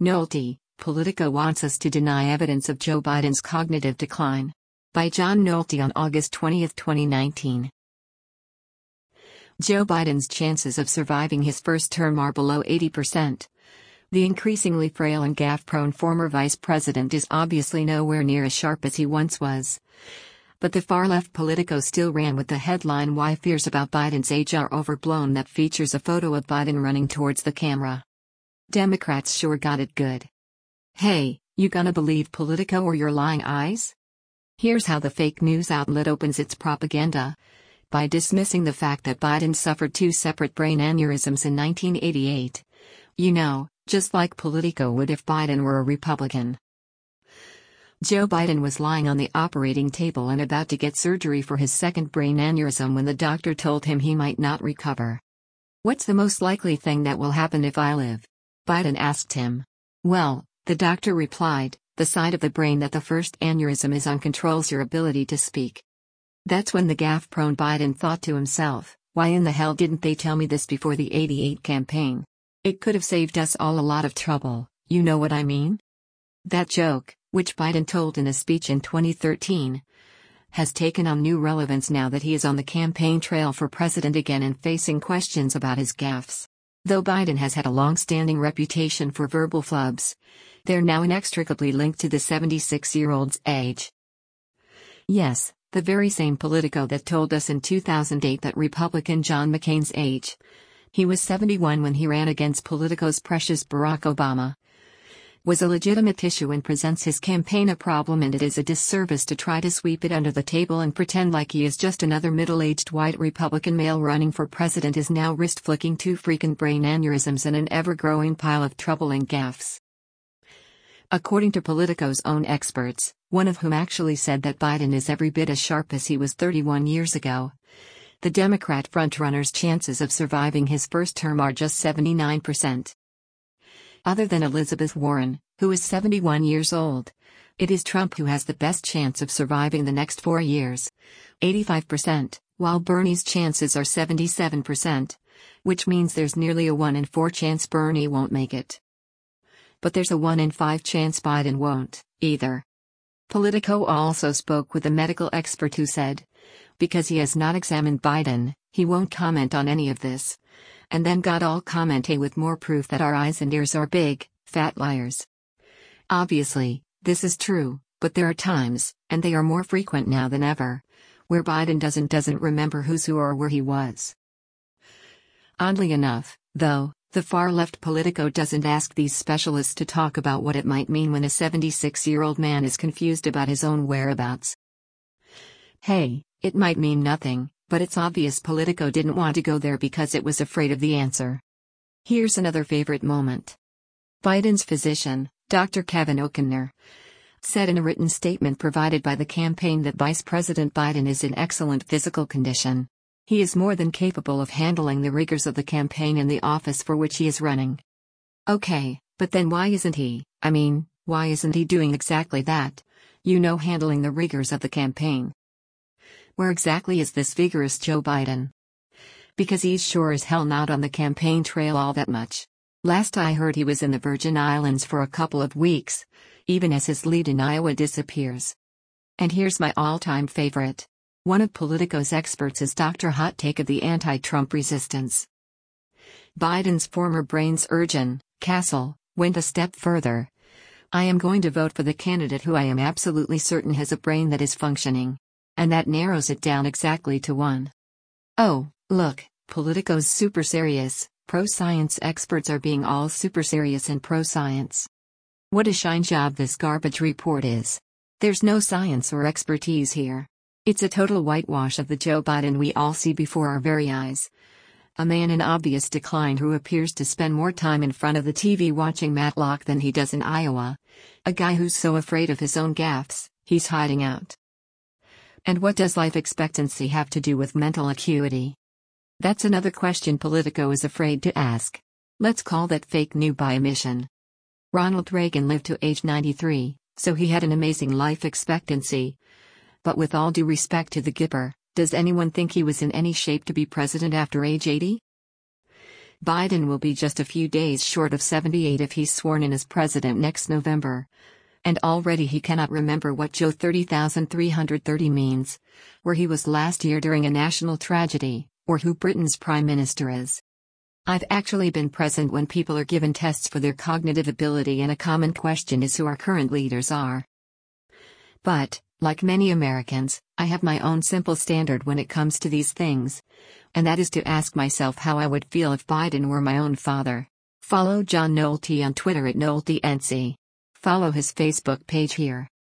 Nolte, Politico wants us to deny evidence of Joe Biden's cognitive decline. By John Nolte on August 20, 2019. Joe Biden's chances of surviving his first term are below 80%. The increasingly frail and gaffe-prone former vice president is obviously nowhere near as sharp as he once was. But the far-left Politico still ran with the headline "Why Fears About Biden's Age Are Overblown" that features a photo of Biden running towards the camera. Democrats sure got it good. Hey, you gonna believe Politico or your lying eyes? Here's how the fake news outlet opens its propaganda. By dismissing the fact that Biden suffered 2 separate brain aneurysms in 1988. You know, just like Politico would if Biden were a Republican. Joe Biden was lying on the operating table and about to get surgery for his second brain aneurysm when the doctor told him he might not recover. "What's the most likely thing that will happen if I live?" Biden asked him. "Well," the doctor replied, "the side of the brain that the first aneurysm is on controls your ability to speak." That's when the gaffe-prone Biden thought to himself, "Why in the hell didn't they tell me this before the '88 campaign? It could have saved us all a lot of trouble, you know what I mean?" That joke, which Biden told in a speech in 2013, has taken on new relevance now that he is on the campaign trail for president again and facing questions about his gaffes. Though Biden has had a long-standing reputation for verbal flubs, they're now inextricably linked to the 76-year-old's age. Yes, the very same Politico that told us in 2008 that Republican John McCain's age. He was 71 when he ran against Politico's precious Barack Obama. Was a legitimate issue and presents his campaign a problem, and it is a disservice to try to sweep it under the table and pretend like he is just another middle-aged white Republican male running for president is now wrist-flicking 2 freaking brain aneurysms and an ever-growing pile of troubling gaffes. According to Politico's own experts, one of whom actually said that Biden is every bit as sharp as he was 31 years ago, the Democrat frontrunner's chances of surviving his first term are just 79%. Other than Elizabeth Warren, who is 71 years old, it is Trump who has the best chance of surviving the next 4 years, 85%, while Bernie's chances are 77%, which means there's nearly a 1 in 4 chance Bernie won't make it. But there's a 1 in 5 chance Biden won't, either. Politico also spoke with a medical expert who said, because he has not examined Biden, he won't comment on any of this. And then got all commenty with more proof that our eyes and ears are big, fat liars. Obviously, this is true, but there are times, and they are more frequent now than ever, where Biden doesn't remember who's who or where he was. Oddly enough, though, the far-left Politico doesn't ask these specialists to talk about what it might mean when a 76-year-old man is confused about his own whereabouts. Hey, it might mean nothing, but it's obvious Politico didn't want to go there because it was afraid of the answer. Here's another favorite moment. Biden's physician, Dr. Kevin O'Connor, said in a written statement provided by the campaign that Vice President Biden is in excellent physical condition. He is more than capable of handling the rigors of the campaign in the office for which he is running. Okay, but then why isn't he doing exactly that? Handling the rigors of the campaign. Where exactly is this vigorous Joe Biden? Because he's sure as hell not on the campaign trail all that much. Last I heard he was in the Virgin Islands for a couple of weeks, even as his lead in Iowa disappears. And here's my all-time favorite. One of Politico's experts is Dr. Hot Take of the anti-Trump resistance. Biden's former brain surgeon, Castle, went a step further. I am going to vote for the candidate who I am absolutely certain has a brain that is functioning. And that narrows it down exactly to 1. Oh, look, Politico's super serious, pro-science experts are being all super serious and pro-science. What a shine job this garbage report is. There's no science or expertise here. It's a total whitewash of the Joe Biden we all see before our very eyes. A man in obvious decline who appears to spend more time in front of the TV watching Matlock than he does in Iowa. A guy who's so afraid of his own gaffes, he's hiding out. And what does life expectancy have to do with mental acuity? That's another question Politico is afraid to ask. Let's call that fake news by omission. Ronald Reagan lived to age 93, so he had an amazing life expectancy. But with all due respect to the Gipper, does anyone think he was in any shape to be president after age 80? Biden will be just a few days short of 78 if he's sworn in as president next November. And already he cannot remember what Joe 30,330 means, where he was last year during a national tragedy, or who Britain's prime minister is. I've actually been present when people are given tests for their cognitive ability, and a common question is who our current leaders are. But, like many Americans, I have my own simple standard when it comes to these things. And that is to ask myself how I would feel if Biden were my own father. Follow John Nolte on Twitter at NolteNC. Follow his Facebook page here.